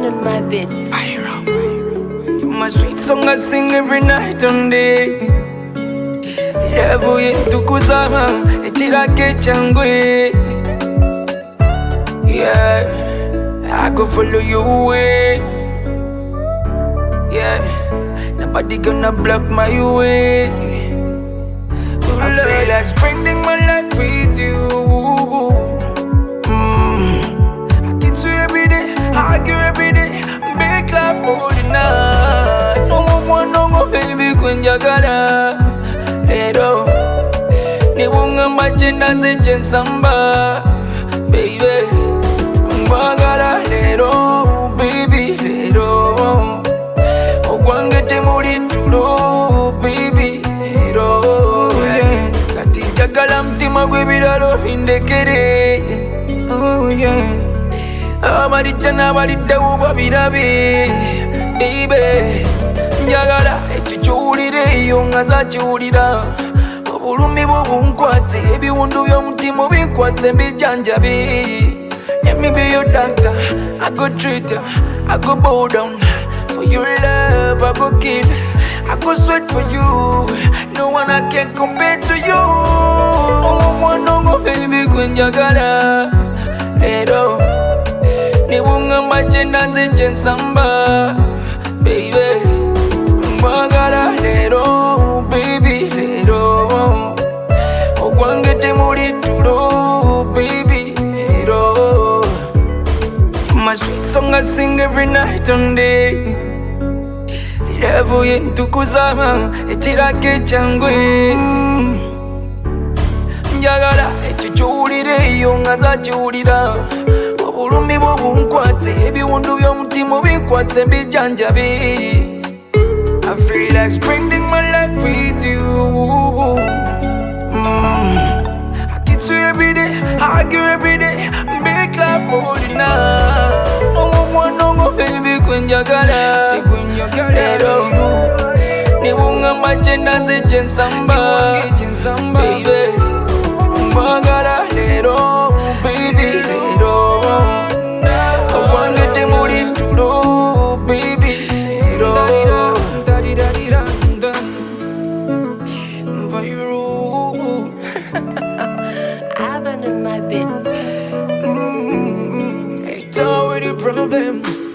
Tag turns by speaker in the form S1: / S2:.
S1: in my bed.
S2: Fire up. You my sweet song I sing every night and day. Love yetu kuzama echirake changwe. Yeah, I go follow you away. Yeah, nobody gonna block my way. I feel like spending my life with you. I kiss you every day, hug you every day, make love all the night. No more, no more, baby, when you gotta let go. Ni wunga machina zechen samba, baby. Mwagala let go, baby, let go. Ogwangete muri tulo, baby, let go. Kati jagala mtima gwe biralo indekere. Oh yeah. Abarichana baritawo babirabe, baby. Njagala ekikyuwulire iyo nga zakiwulira. Obulumi bwo bunkwase, ebiwundu by'omutima binkwase mbijanjabe. Let me be your doctor, I go treat you, I go bow down. For your love, I go kill, I go sweat for you. No one I can compare to you. No one, no more, baby, when you gotta let go. Ni wunga machina zechen samba, baby. Mwagala let go, baby, let go. Ogwangete muri tulo, baby, let go. My sweet song I sing every night and day. Love yetu kuzama echirake changwe. Njagala ekikyuwulire iyo nga zakiwulira. Obulumi bwo bunkwase, ebiwundu by'omutima binkwase mbijanjabe. I feel like spending my life with you. I kiss you every day, hug you every day, make love all the night. No more, no more, baby, when you gotta. See when you gotta. Ni wunga machina zechen samba, baby. Mwagala let go, baby, let go. Ogwangete muri tulo, baby, let go.
S1: I've been in my bed.
S2: It's already a problem.